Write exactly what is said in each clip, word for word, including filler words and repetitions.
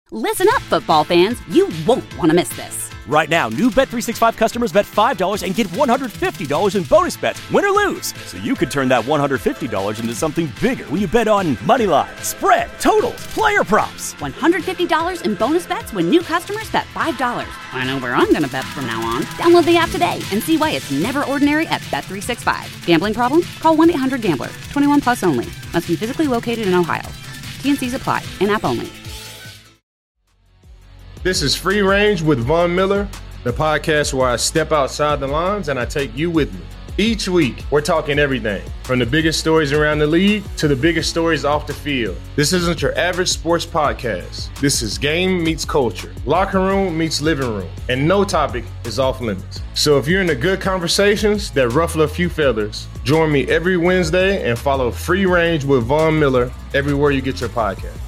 Listen up, football fans. You won't want to miss this. Right now, new Bet three sixty-five customers bet five dollars and get one hundred fifty dollars in bonus bets, win or lose. So you could turn that one hundred fifty dollars into something bigger when you bet on money line, spread, totals, player props. one hundred fifty dollars in bonus bets when new customers bet five dollars. I know where I'm going to bet from now on. Download the app today and see why it's never ordinary at Bet three sixty-five. Gambling problem? Call one eight hundred gambler. twenty-one plus only. Must be physically located in Ohio. T N Cs apply. In-app only. This is Free Range with Von Miller, the podcast where I step outside the lines and I take you with me. Each week, we're talking everything from the biggest stories around the league to the biggest stories off the field. This isn't your average sports podcast. This is game meets culture, locker room meets living room, and no topic is off limits. So if you're into good conversations that ruffle a few feathers, join me every Wednesday and follow Free Range with Von Miller everywhere you get your podcast.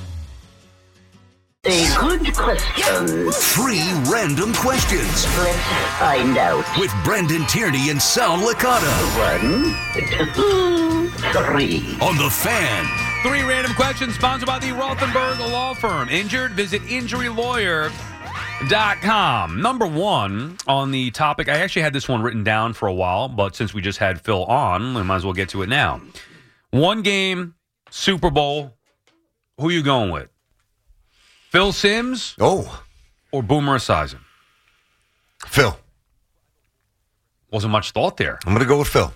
A good question. Free random questions. Let's find out. With Brendan Tierney and Sal Licata. One, two, three. On The Fan. Three random questions sponsored by the Rothenberg Law Firm. Injured? Visit injury lawyer dot com. Number one on the topic. I actually had this one written down for a while, but since we just had Phil on, we might as well get to it now. One game, Super Bowl. Who you going with? Phil Simms? Oh. Or Boomer Esiason? Phil. Wasn't much thought there. I'm going to go with Phil.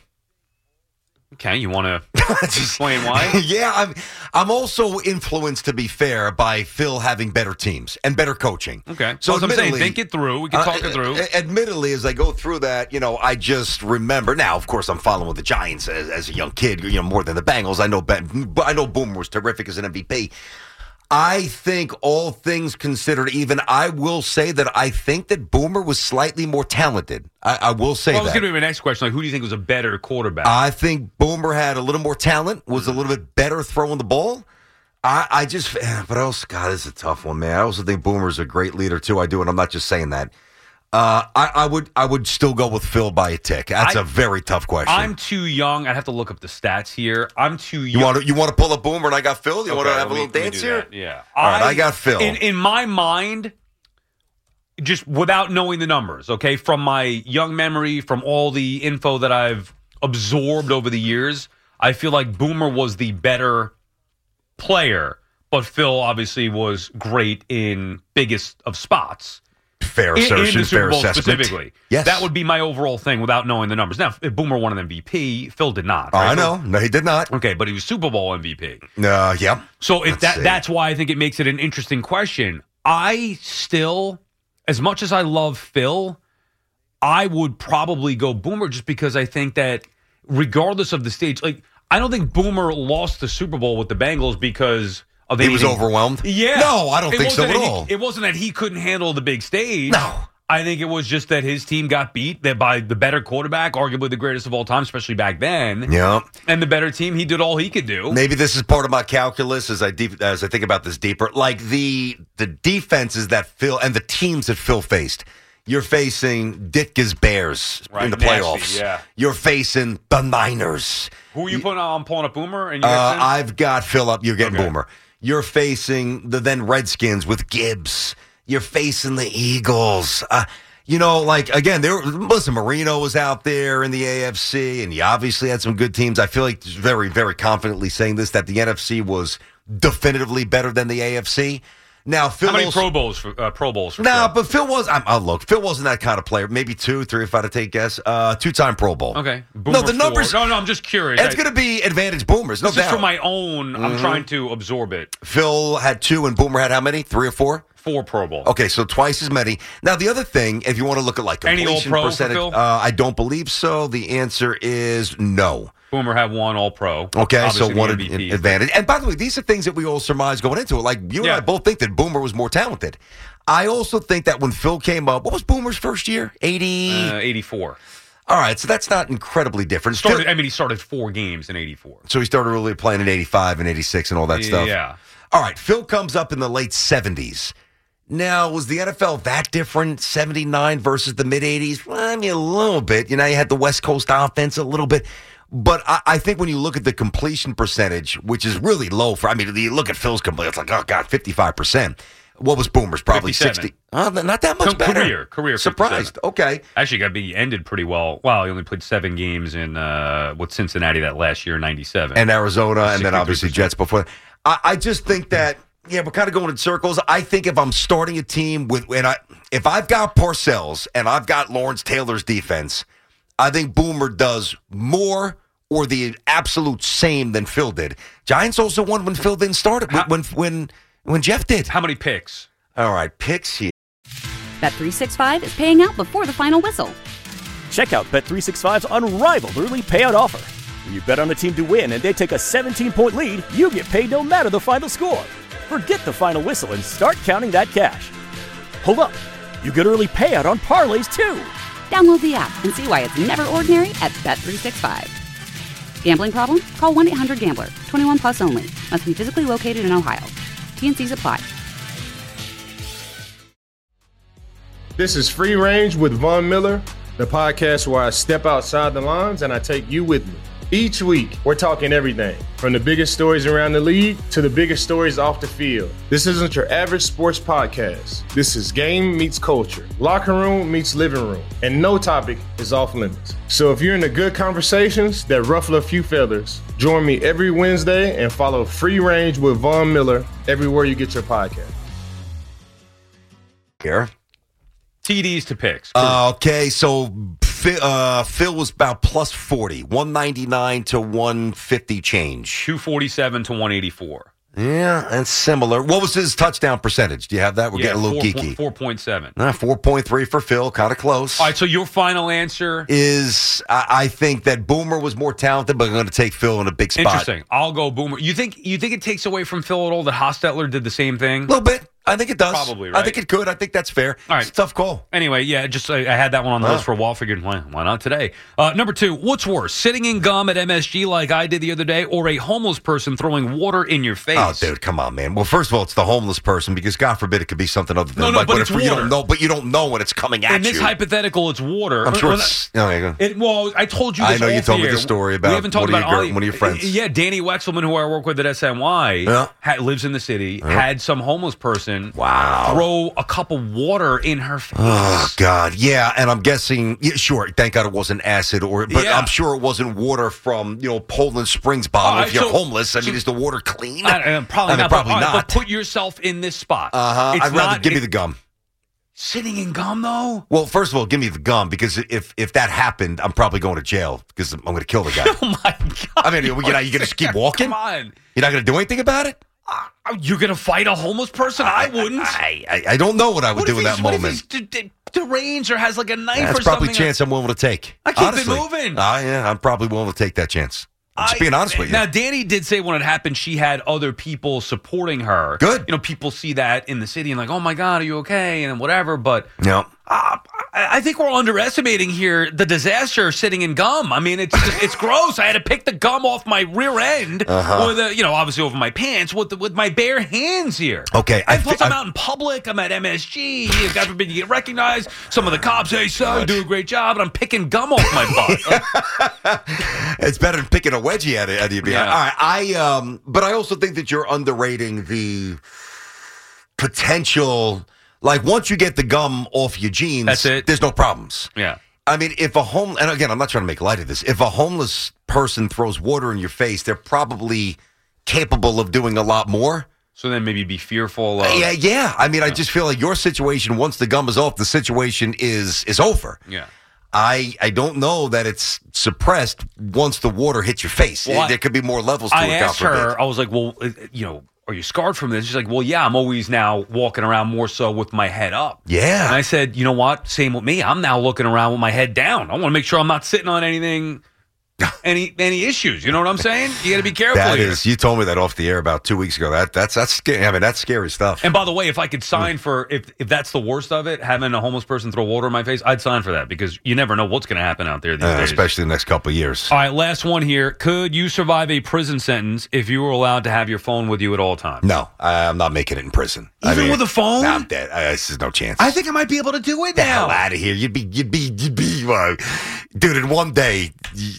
Okay, you want to explain why? Yeah, I'm I'm also influenced, to be fair, by Phil having better teams and better coaching. Okay, so I'm saying, think it through. We can talk uh, it through. Admittedly, as I go through that, you know, I just remember. Now, of course, I'm following with the Giants as, as a young kid, you know, more than the Bengals. I know Ben, I know Boomer was terrific as an M V P. I think all things considered, even I will say that I think that Boomer was slightly more talented. I, I will say well, that. That was going to be my next question. Like, who do you think was a better quarterback? I think Boomer had a little more talent, was a little bit better throwing the ball. I, I just, but I also, God, this is a tough one, man. I also think Boomer's a great leader, too. I do, and I'm not just saying that. Uh, I, I would I would still go with Phil by a tick. That's I, a very tough question. I'm too young. I'd have to look up the stats here. I'm too young. You want to you want to pull a Boomer and I got Phil? You okay, want to have a me, little dance here? That. Yeah. All right, I, I got Phil. In, in my mind, just without knowing the numbers, okay, from my young memory, from all the info that I've absorbed over the years, I feel like Boomer was the better player, but Phil obviously was great in biggest of spots. Fair assertion, in, in the Super fair Bowl assessment. Specifically. Yes. That would be my overall thing without knowing the numbers. Now, if Boomer won an M V P, Phil did not. Oh, Right? I know. No, he did not. Okay, but he was Super Bowl M V P. Uh, yeah. So if Let's that see. that's why I think it makes it an interesting question. I still, as much as I love Phil, I would probably go Boomer just because I think that regardless of the stage, like I don't think Boomer lost the Super Bowl with the Bengals because of he anything. was overwhelmed? Yeah. No, I don't It think so wasn't at that all. He, it wasn't that he couldn't handle the big stage. No. I think it was just that his team got beat that by the better quarterback, arguably the greatest of all time, especially back then. Yeah. And the better team, he did all he could do. Maybe this is part of my calculus as I deep, as I think about this deeper. Like the the defenses that Phil and the teams that Phil faced. You're facing Ditka's Bears Right, in the nasty, playoffs. yeah. You're facing the Niners. Who are you putting on? I'm pulling up Boomer? And you Uh, I've got Phil up. You're getting Okay. Boomer. You're facing the then Redskins with Gibbs. You're facing the Eagles. Uh, you know, like, again, there. listen, Marino was out there in the A F C, and you obviously had some good teams. I feel like very, very confidently saying this, that the N F C was definitively better than the A F C. Now, Phil How many also, Pro Bowls for uh, Pro Bowls? For No, nah, Phil? but Phil was. I'm, I'll look. Phil wasn't that kind of player. Maybe two, three, if I had to take a guess. Uh, two-time Pro Bowl. Okay. no, Boomer the numbers. Four. No, no, I'm just curious. It's going to be advantage Boomers. No this doubt. is for my own. Mm-hmm. I'm trying to absorb it. Phil had two, and Boomer had how many? Three or four? Four Pro Bowl. Okay, so twice as many. Now, the other thing, if you want to look at like Any completion All-Pro for percentage, Phil? uh, I don't believe so. The answer is no. Boomer had one All Pro. Okay, Obviously so the one M V P. ad- advantage. And by the way, these are things that we all surmise going into it. Like you and Yeah. I both think that Boomer was more talented. I also think that when Phil came up, what was Boomer's first year? eighty Uh, eighty-four. All right, so that's not incredibly different. Started, Phil- I mean, he started four games in eighty-four. so he started really playing in eighty-five and eighty-six and all that stuff. Yeah. All right, Phil comes up in the late seventies. Now, was the N F L that different, seventy-nine versus the mid-eighties? Well, I mean, a little bit. You know, you had the West Coast offense a little bit. But I, I think when you look at the completion percentage, which is really low for, I mean, you look at Phil's completion, it's like, oh, God, fifty-five percent. What was Boomer's? Probably fifty-seven. sixty. Oh, not that much Co- better. Career, career. Surprised. fifty-seven. Okay. Actually, got be ended pretty well. Wow, he only played seven games in uh, with Cincinnati that last year, ninety-seven, And Arizona, and then obviously sixty-three percent. Jets before. I, I just think that, yeah, we're kind of going in circles. I think if I'm starting a team with, and I, if I've got Parcells and I've got Lawrence Taylor's defense, I think Boomer does more or the absolute same than Phil did. Giants also won when Phil didn't start it, when when when Jeff did. How many picks? All right, picks here. Bet three sixty-five is paying out before the final whistle. Check out Bet three sixty-five's unrivaled early payout offer. When you bet on a team to win and they take a seventeen-point lead, you get paid no matter the final score. Forget the final whistle and start counting that cash. Hold up. You get early payout on parlays, too. Download the app and see why it's never ordinary at Bet three sixty-five. Gambling problem? Call one eight hundred gambler. twenty-one plus only. Must be physically located in Ohio. T N Cs apply. This is Free Range with Von Miller, the podcast where I step outside the lines and I take you with me. Each week, we're talking everything from the biggest stories around the league to the biggest stories off the field. This isn't your average sports podcast. This is game meets culture, locker room meets living room, and no topic is off limits. So if you're into good conversations that ruffle a few feathers, join me every Wednesday and follow Free Range with Von Miller everywhere you get your podcast. Here. T Ds to picks. Uh, okay, so Phil, uh, Phil was about plus forty, one ninety-nine to one fifty change. two forty-seven to one eighty-four. Yeah, and similar. What was his touchdown percentage? Do you have that? We're Yeah, getting a little four, geeky. four point seven. Uh, four point three for Phil, kind of close. All right, so your final answer? Is I, I think that Boomer was more talented, but I'm going to take Phil in a big spot. Interesting. I'll go Boomer. You think you think it takes away from Phil at all that Hostetler did the same thing? A little bit. I think it does. Probably, I right? think it could. I think that's fair. All right. It's a tough call. Anyway, yeah, just I, I had that one on the Huh. list for a while. Figured, why, why not today? Uh, number two, what's worse, sitting in gum at M S G like I did the other day, or a homeless person throwing water in your face? Oh, dude, come on, man. Well, first of all, it's the homeless person because God forbid it could be something other than No, no, like, but what it's if you water. don't know, but you don't know when it's coming at In this you. hypothetical, it's water. I'm sure Well, it's. Oh, there you go. It, well, I told you this I know you off told me the the air. story about we haven't talked one of about your all- gir- one of your friends. Yeah, Danny Wexelman, who I work with at S N Y, Yeah. ha- lives in the city, had some homeless person Wow. throw a cup of water in her face. Oh God, yeah, and I'm guessing. Yeah, sure, thank God it wasn't acid, or but Yeah. I'm sure it wasn't water from you know Poland Springs bottle. All right, if you're so- homeless, I so- mean, is the water clean? I, uh, probably I mean, not. probably but, all right, not. But put yourself in this spot. Uh huh. It's I'd rather not- give me it- the gum. Sitting in gum, though? Well, first of all, give me the gum because if if that happened, I'm probably going to jail because I'm going to kill the guy. Oh, my God. I mean, you're not, you going to keep walking? Come on. You're not going to do anything about it? Uh, You're going to fight a homeless person? I wouldn't. I, I, I don't know what I would What do if in that he's- what if moment. he's de- de- deranged or has like a knife That's or probably a something? chance I'm willing to take. I keep it honestly. moving. Ah, yeah, I'm probably willing to take that chance. I'm just being honest with you. Now, Danny did say when it happened, she had other people supporting her. Good. You know, people see that in the city and like, oh my God, are you okay? And whatever. But No. uh, I I think we're underestimating here the disaster sitting in gum. I mean, it's just, it's gross. I had to pick the gum off my rear end, Uh-huh. or the you know, obviously over my pants with the, with my bare hands here. Okay, I and plus thi- I'm I- out in public. I'm at M S G. God forbid you get recognized. Some of the cops say, "So you do a great job," and I'm picking gum off my butt. It's better than picking a wedgie out of, out of your behind. Yeah. All right, I um, but I also think that you're underrating the potential. Like once you get the gum off your jeans, That's it. there's no problems. Yeah. I mean, if a home and again, I'm not trying to make light of this. If a homeless person throws water in your face, they're probably capable of doing a lot more. So then maybe be fearful of. Yeah, yeah. I mean, I just feel like your situation. Once the gum is off, the situation is is over. Yeah. I I don't know that it's suppressed once the water hits your face. Well, I- there could be more levels to I it. God asked her, forbid. I was like, well, uh, you know, are you scarred from this? She's like, well, yeah, I'm always now walking around more so with my head up. Yeah. And I said, you know what? Same with me. I'm now looking around with my head down. I want to make sure I'm not sitting on anything, any any issues. You know what I'm saying? You got to be careful That here. is, you told me that off the air about two weeks ago. That that's that's scary. I mean, that's scary stuff. And by the way, if I could sign for, if if that's the worst of it, having a homeless person throw water in my face, I'd sign for that because you never know what's going to happen out there these Uh, days. especially the next couple of years. All right, last one here. Could you survive a prison sentence if you were allowed to have your phone with you at all times? No, I'm not making it in prison. Even I mean, with a phone? Nah, I'm dead. Uh, this is no chance. I think I might be able to do it the now. hell out of here. You'd be, you'd be, you'd be well, dude, in one day,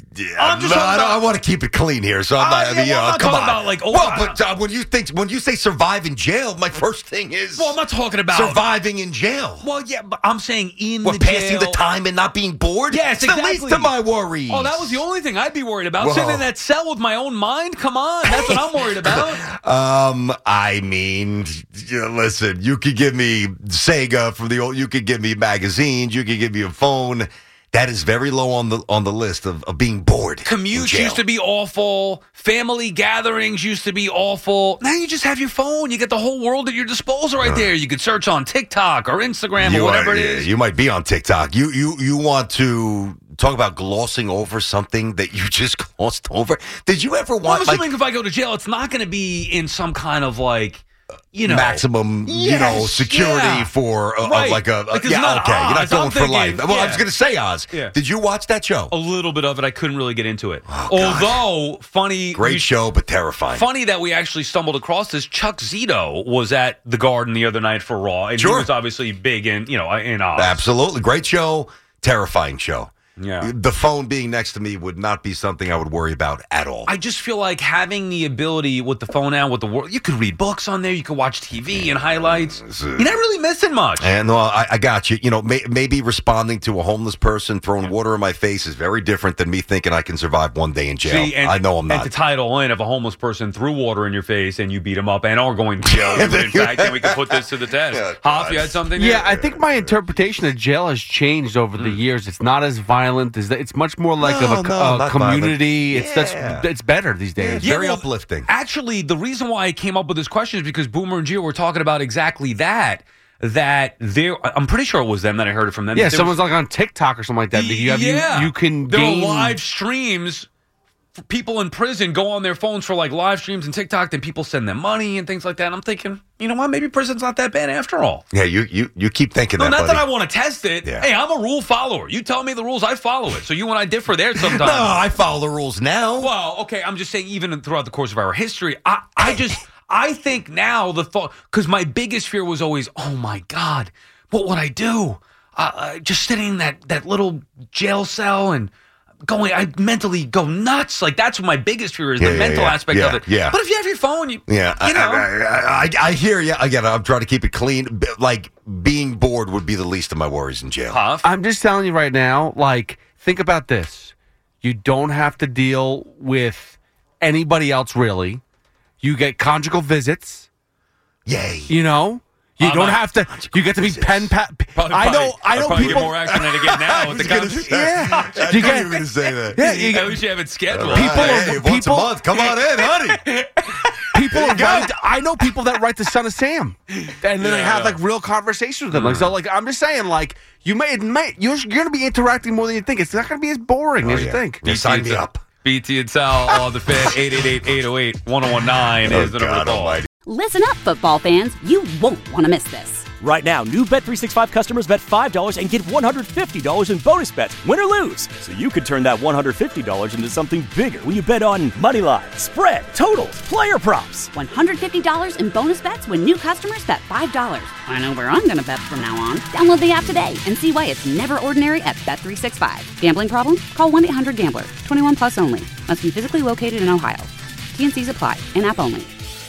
I'm just no, talking I, about- I want to keep it clean here, so I'm Uh, not. I yeah, mean, you well, I'm know, not come talking on. about, like, oh, well, I- but uh, when you think when you say survive in jail, my first thing is Well, I'm not talking about surviving in jail. Well, yeah, but I'm saying in What, the passing jail. the time and not being bored? Yes, it's exactly. the least of my worries. Oh, that was the only thing I'd be worried about. Whoa. Sitting in that cell with my own mind. Come on, that's what I'm worried about. Um, I mean, you know, listen, you could give me Sega from the old, you could give me magazines, you could give me a phone. That is very low on the on the list of, of being bored. Commutes used to be awful. Family gatherings used to be awful. Now you just have your phone. You get the whole world at your disposal right there. You could search on TikTok or Instagram you or whatever are, it is. You might be on TikTok. You you you want to talk about glossing over something that you just glossed over? Did you ever Well, I'm want like assuming if I go to jail, it's not going to be in some kind of like, you know, maximum, you Yes, know, security yeah. for a, Right. of like a, a Like, it's yeah, not okay, you're not Oz. going I'm for thinking, life. Well, I was yeah. going to say Oz. Yeah. Did you watch that show? a little bit of it. I couldn't really get into it. Oh, God. Although, funny. Great we- show, but terrifying. Funny that we actually stumbled across this. Chuck Zito was at the Garden the other night for Raw, and Sure. he was obviously big in, you know, in Oz. Absolutely. Great show, terrifying show. Yeah. The phone being next to me would not be something I would worry about at all. I just feel like having the ability with the phone now, with the world, you could read books on there, you could watch T V and highlights. You're not really missing much. And well, I, I got you. You know, may, maybe responding to a homeless person throwing water in my face is very different than me thinking I can survive one day in jail. See, and, I know I'm And not. to title in, if a homeless person threw water in your face and you beat him up and are going to jail, you would, in fact, then we can put this to the test. Yeah, Hoff, you had something? Yeah, there? I think my interpretation of jail has changed over the years. It's not as violent. As It's much more like No, of a, no, a not community. violent. It's Yeah. that's it's better these days. Yeah, very well, uplifting. Actually, the reason why I came up with this question is because Boomer and Gio were talking about exactly that. That there, I'm pretty sure it was them that I heard it from them. Yeah, There someone's was- like on TikTok or something like that. You have yeah. you, you can there gain are live streams. For people in prison go on their phones for like live streams and TikTok. Then people send them money and things like that. And I'm thinking, you know what? Maybe prison's not that bad after all. Yeah, you you, you keep thinking No, that, not buddy. that I want to test it. Yeah. Hey, I'm a rule follower. You tell me the rules, I follow it. So you and I differ there sometimes. No, I follow the rules now. Well, okay, I'm just saying, even throughout the course of our history, I, I just, I think now the thought, because my biggest fear was always, oh my God, what would I do? Uh, uh, just sitting in that, that little jail cell and going, I mentally go nuts. Like, that's what my biggest fear is, Yeah, the yeah, mental yeah, aspect yeah, of it. yeah. But if you have your phone, you, Yeah, you know. I, I, I, I hear you. Again, I'm trying to keep it clean. B- Like, being bored would be the least of my worries in jail. Huff. I'm just telling you right now, like, think about this. You don't have to deal with anybody else, really. You get conjugal visits, Yay. you know? You I'm don't not- have to. You get to be pen pat. Probably- I know. probably- I know probably people. get more action than I get now with the gonna conversation. say- Yeah. I You knew get- you were going to say that. Yeah, you I get, wish you have it scheduled. All right. People- Hey, once people- a month. Come on in, honey. people are writing, I know people that write the Son of Sam, and then they have like real conversations with them. Like so, like I'm just saying, like you may admit you're, you're going to be interacting more than you think. It's not going to be as boring Oh, as you yeah. think. Yeah, sign me up. B T and Sal on the fan. eight eight eight, eight oh eight, one oh one nine Oh, is the number to God call. almighty. Listen up, football fans. You won't want to miss this. Right now, new Bet three sixty-five customers bet five dollars and get one hundred fifty dollars in bonus bets, win or lose. So you could turn that one hundred fifty dollars into something bigger when you bet on money line, spread, totals, player props. one hundred fifty dollars in bonus bets when new customers bet five dollars. I know where I'm going to bet from now on. Download the app today and see why it's never ordinary at Bet three sixty-five. Gambling problem? Call one eight hundred gambler. twenty-one plus only. Must be physically located in Ohio. T N Cs apply. In-app only.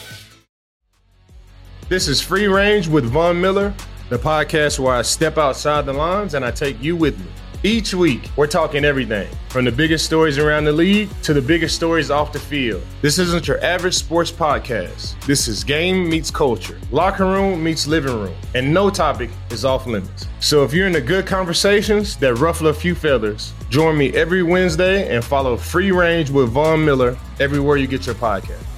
This is Free Range with Von Miller, the podcast where I step outside the lines and I take you with me. Each week, we're talking everything from the biggest stories around the league to the biggest stories off the field. This isn't your average sports podcast. This is game meets culture, locker room meets living room, and no topic is off limits. So if you're into good conversations that ruffle a few feathers, join me every Wednesday and follow Free Range with Von Miller everywhere you get your podcast.